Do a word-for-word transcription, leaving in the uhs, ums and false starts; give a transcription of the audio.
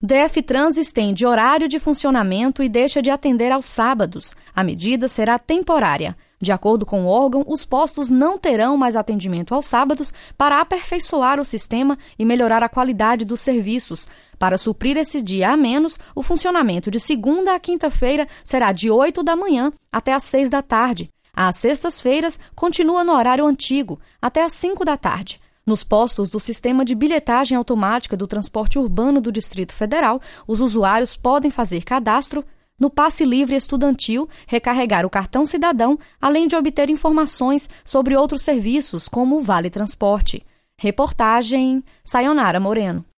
DFTrans estende horário de funcionamento e deixa de atender aos sábados. A medida será temporária. De acordo com o órgão, os postos não terão mais atendimento aos sábados para aperfeiçoar o sistema e melhorar a qualidade dos serviços. Para suprir esse dia a menos, o funcionamento de segunda a quinta-feira será de oito da manhã até às seis da tarde. Às sextas-feiras, continua no horário antigo, até às cinco da tarde. Nos postos do Sistema de Bilhetagem Automática do Transporte Urbano do Distrito Federal, os usuários podem fazer cadastro no Passe Livre Estudantil, recarregar o cartão cidadão, além de obter informações sobre outros serviços, como o Vale Transporte. Reportagem Sayonara Moreno.